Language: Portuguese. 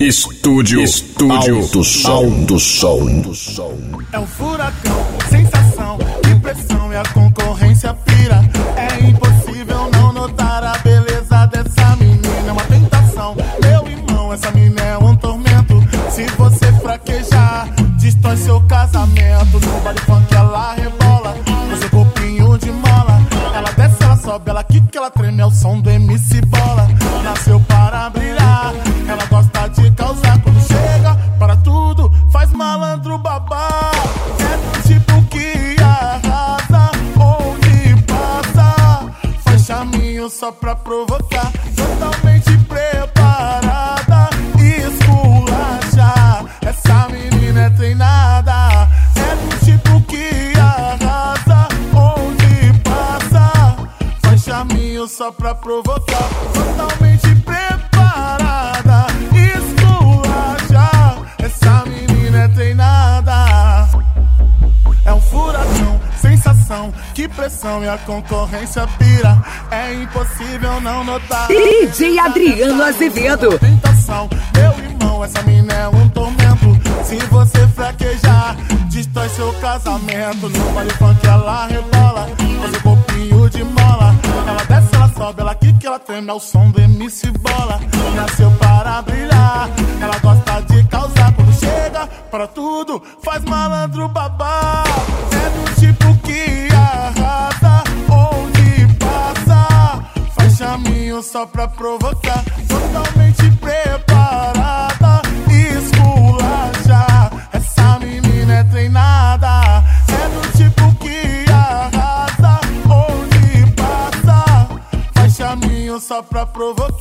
Estúdio Alto Som. É um furacão, sensação, impressão e a concorrência pira. É impossível não notar a beleza dessa menina. É uma tentação, meu irmão, essa menina é um tormento. Se você fraquejar, destrói seu casamento. No baile funk ela rebola, com seu corpinho de mola. Ela desce, ela sobe, ela quica, ela treme, é o som do MC Bola. Nasceu para brilhar, ela gosta de causar. Quando chega, para tudo, faz malandro babá. É do tipo que arrasa, onde passa, faz chaminho só pra provocar. Totalmente preparada, esculacha. Essa menina é treinada. É do tipo que arrasa, onde passa, faz chaminho só pra provocar. Totalmente preparada, esculacha. Essa menina é treinada. É um furacão, sensação, que pressão e a concorrência pira. É impossível não notar. DJ Adriano Azevedo. Tentação, meu irmão, essa menina é um tormento. Se você fraquejar, destrói seu casamento. No baile funk ela rebola, com seu corpinho de mola. Ela desce, ela sobe, ela quica, ela treme, é o som do MC Bola. Nasceu para brilhar, ela gosta de causar. Quando chega, para tudo, faz malandro babá. É do tipo que arrasa, onde passa, faz chaminho só pra provocar. Totalmente preparada, esculacha. Essa menina é treinada. É do tipo que arrasa, onde passa, faz chaminho só pra provocar.